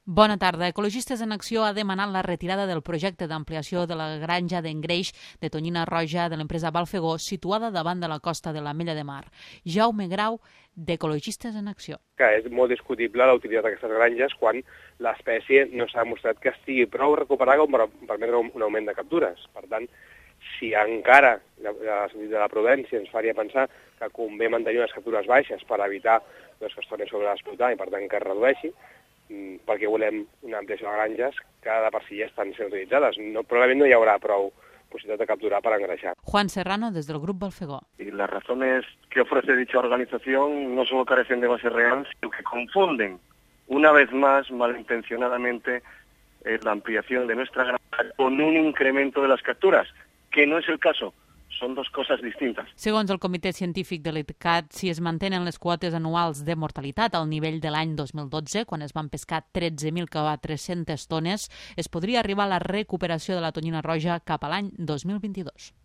Bona tarda. Ecologistes en Acció ha demanat la retirada del projecte d'ampliació de la granja d'engreix de tonyina roja de l'empresa Balfegó, situada davant de la costa de l'Ametlla de Mar. Jaume Grau, d'Ecologistes en Acció. Que és molt discutible la utilitat d'aquestes granges quan l'espècie no s'ha demostrat que estigui prou recuperada com per permetre un augment de captures. Per tant, si encara la sentit de la prudència ens faria pensar que convé mantenir unes captures baixes per evitar que es torni sobre l'explotar i per tant que es redueixi, perquè volem una ampliació de granges que de per si ja estan sent utilitzades. Probablemente no hi haurà prou posibilidad de capturar para engreixar. Juan Serrano, desde el Grupo Balfegó. Y las razones que ofrece dicha organización no solo carecen de base real, sino que confunden, una vez más, malintencionadamente, la ampliación de nuestra granja con un incremento de las capturas, que no es el caso. Són dues coses distintes. Segons el Comitè Científic de l'ICCAT, si es mantenen les quotes anuals de mortalitat al nivell de l'any 2012, quan es van pescar 13.300 tones, es podria arribar a la recuperació de la tonyina roja cap a l'any 2022.